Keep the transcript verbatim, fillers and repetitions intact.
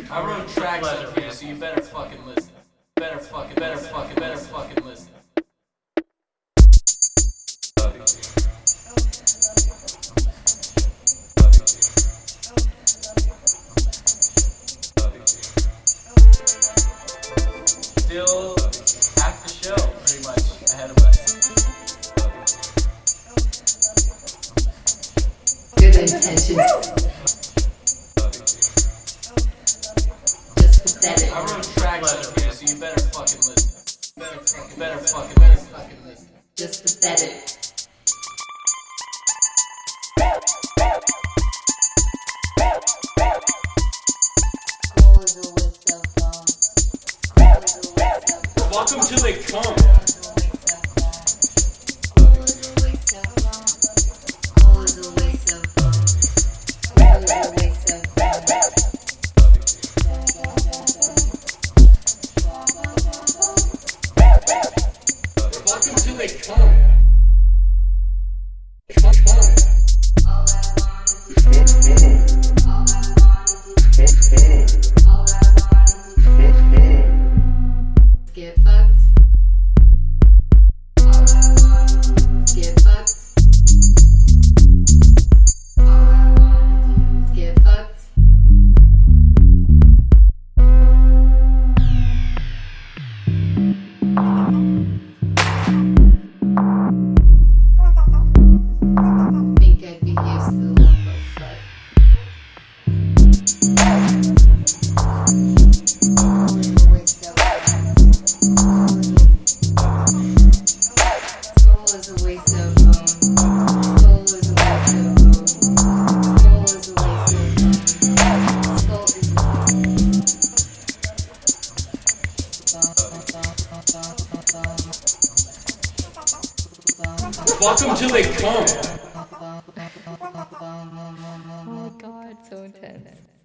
I wrote tracks up here, so you better fucking listen. Better fucking, better fucking, better fucking listen. Still half the show, pretty much, ahead of us. Good intentions. Just pathetic. I wrote tracks up here, so you better fucking listen. Better fucking, better fucking, better fucking listen. Just pathetic. School is a waste of fun. School is a waste of fun. Welcome to the come. School is a waste of fun. School is a waste of fun. School is a waste of fun. Welcome to the come. Come, come. All I wanted to do, all I wanted to do, all I wanted to do, get fucked. All I wanted to do is get fucked. All I wanted to do is get fucked. Think I'd be used to the lump of fuck. School is a waste of fun. School is a waste of fun. School is a waste of fun. School is a waste of fun. School is Welcome to the come. Oh my god, so intense.